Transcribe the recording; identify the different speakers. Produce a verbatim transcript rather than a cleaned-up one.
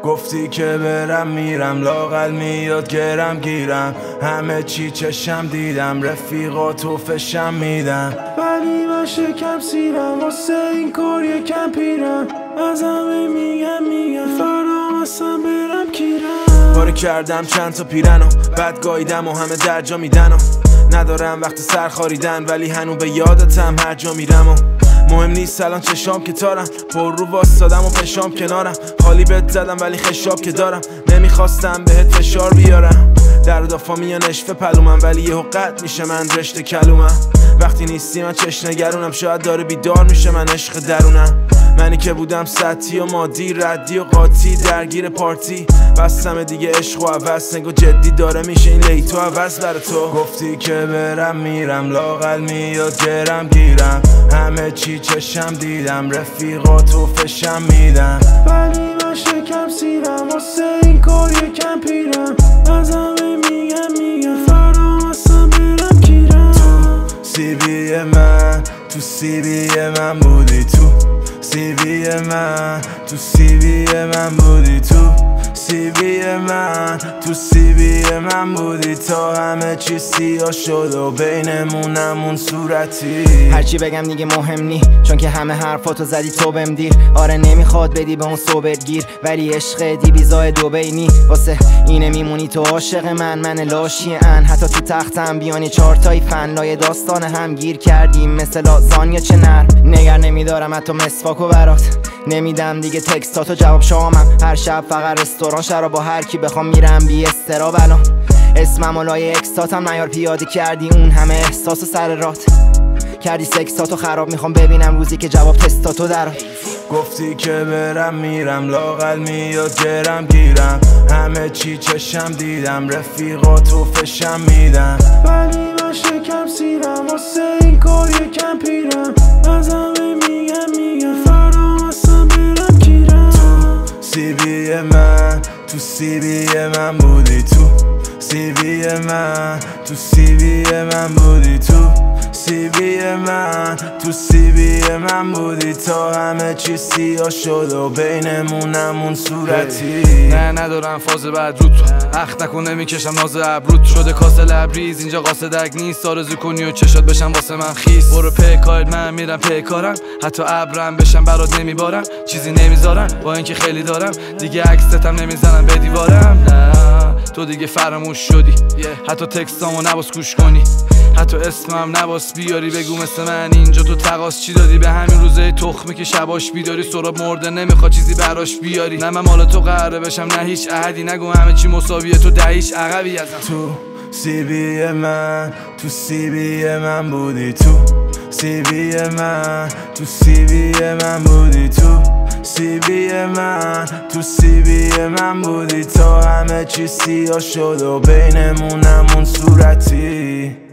Speaker 1: گفتی که برم میرم، لااقل میاد گرم گیرم. همه چی چشم دیدم، رفیقات و فشم میدم، ولی من شکم سیرم. واسه این کار یکم پیرم، از همه میگم میگم فردا اصلا برم کیرم. باره کردم چند تا پیرن و بعد گاییدم و همه در جا میدن و ندارم وقت سر خاریدن، ولی هنو به یادتم هر جا میرم و مهم نیست الان چشام که تارم، پر رو واسادم و پشام کنارم. حالی بهت زدم ولی خشاب که دارم، نمیخواستم بهت فشار بیارم. در دافا میان اشفه پلومم، ولی یهو قطع میشه من رشته کلومم. وقتی نیستی من چش نگرونم، شاید داره بیدار میشه من عشق درونم. منی که بودم سطحی و مادی، ردی و قاطی، درگیر پارتی. بستم دیگه عشق و عوض، نگو جدی داره میشه این لیتو عوض برا تو. گفتی که برم میرم، لااقل میاد گرم گیرم. همه چی چشم دیدم، رفیقات و فشم میدم، ولی من شکم سیرم. واسه این کار یکم پیرم، از همه میگم میگم فردا اصلا برم کیرم. تو سی بی من، تو سی بی من بودی، تو سی بی من، تو سی بی من بودی، تو سی بی من، تو سی بی من بودی، تا همه چی سیاه شد و بینمونمون صورتی.
Speaker 2: هرچی بگم دیگه مهم نی، چون که همه حرفاتو زدی تو بهم دیر. آره نمیخواد بدی به اون صبر گیر، ولی عشق دی بیزای دو بینی. واسه اینه میمونی تو عاشق من، من لاشی ان. حتی تو تختم بیانی چارتای فن، لای داستان هم گیر کردیم مثل آزان یا چه نر. نگر نمیدارم حتی مسواکو برات، نمیدم دیگه تکستاتو جواب شامم. هر شب فقط رستوران شراب، با هر کی بخوام میرم بی استراب. الان اسمم و لای اکستاتم نیار، پیاده کردی اون همه احساس و سر رات. کردی سکساتو خراب، میخوام ببینم روزی که جواب تستاتو درات.
Speaker 1: گفتی که برم میرم، لااقل میاد گرم گیرم. همه چی چشم دیدم، رفیقات و فشم میدم، ولی من شکم سیرم. واسه این کار یکم پیرم، از همه میگم میگم فردا اصلا برم کیرم. تو سی بی من، تو سی بی من بودی، تو سی بی من، تو سی بی من بودی، تو سی بی من، تو سی بی من بودی، تا همه چی سیاه شد و بینمونمون صورتی.
Speaker 3: نه ندارم فاز بعد رو تو، اخت نکن نمیکشم ناز ابرود. شده کاسه لبریز اینجا قاصدک نیست، آرزو کنی و چشات بشم واسه من خیس. برو پیکارت من میرم پیکارم، حتی ابرم بشم برات نمیبارم. چیزی نمیذارم با اینکه خیلی دارم، دیگه عکستم نمیزنم به دیوارم. نه تو دیگه فراموش شدی، حتی تکستامو نباس گوش کنی، حتی اسمم نباس بیاری بگو مثل من اینجا تو تقاس چی دادی به همین روزه تخمی که شباش بیداری. سراب مرده نمیخواد چیزی براش بیاری، نه من مال تو قراره بشم نه هیچ عهدی. نگو همه چی مساویه، تو دهیش عقبی ازم.
Speaker 1: تو سی بی من، تو سی بی من بودی، تو سی بی من، تو سی بی من بودی، تو سی بی من، تو سی بی من بودی، تا همه چی سیاه شد و بینمونمون صورتی.